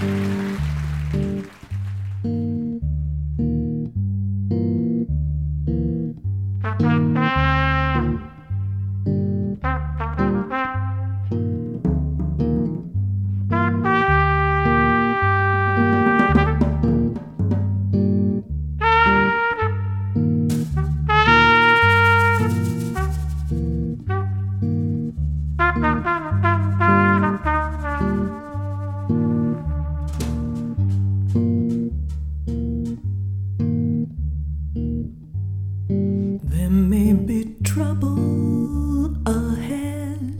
There may be trouble ahead,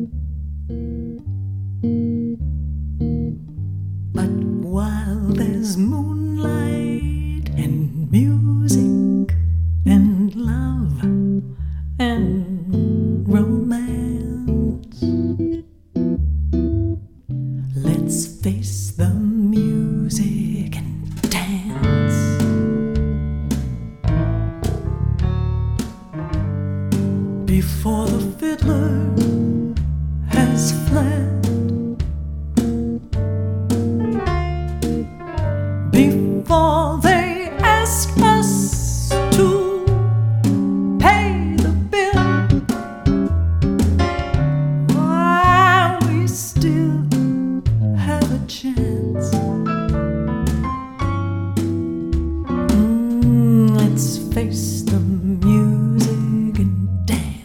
but while there's moonlight and music and love and romance, let's face the music and dance. Before the fiddler has fled, before they ask us to pay the bill, while we still have a chance, let's face the music and dance.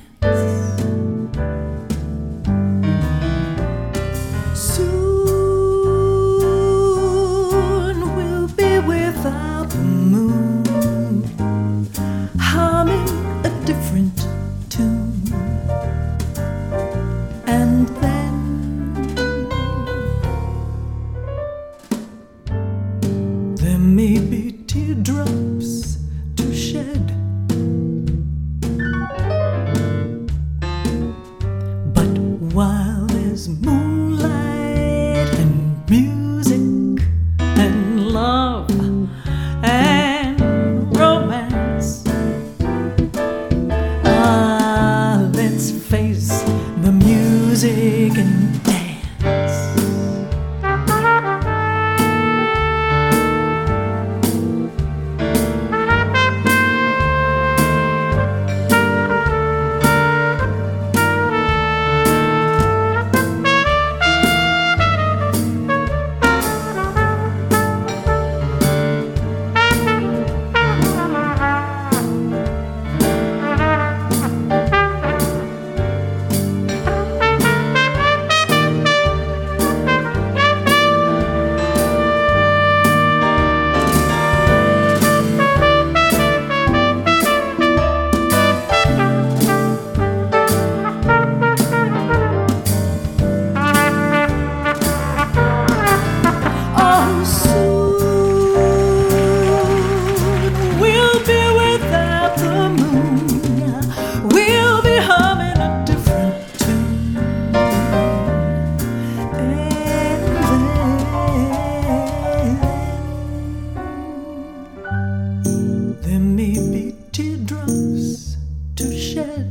Soon we'll be without the moon, humming a different tune, and then there may be teardrops to shed, but while there's moonlight and music and love and romance, let's face the music and dance. There may be teardrops to shed,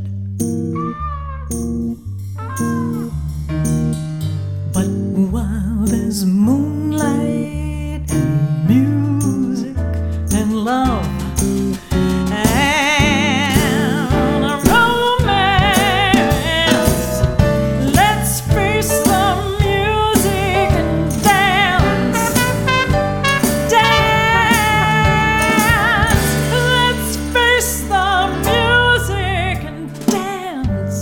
but while there's moonlight and music and love and romance, let's face the music and dance. Let's face the music and dance.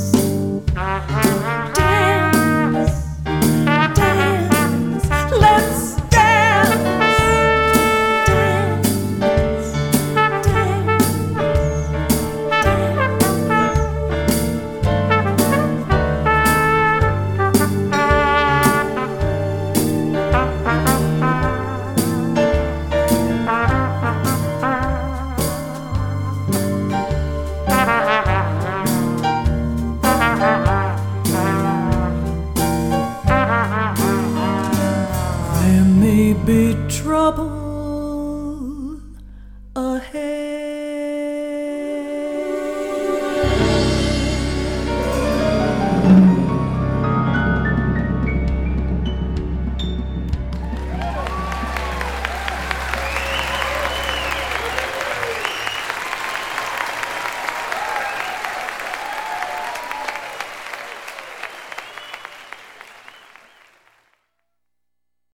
Dance, dance, let's dance. Dance, there may be trouble ahead.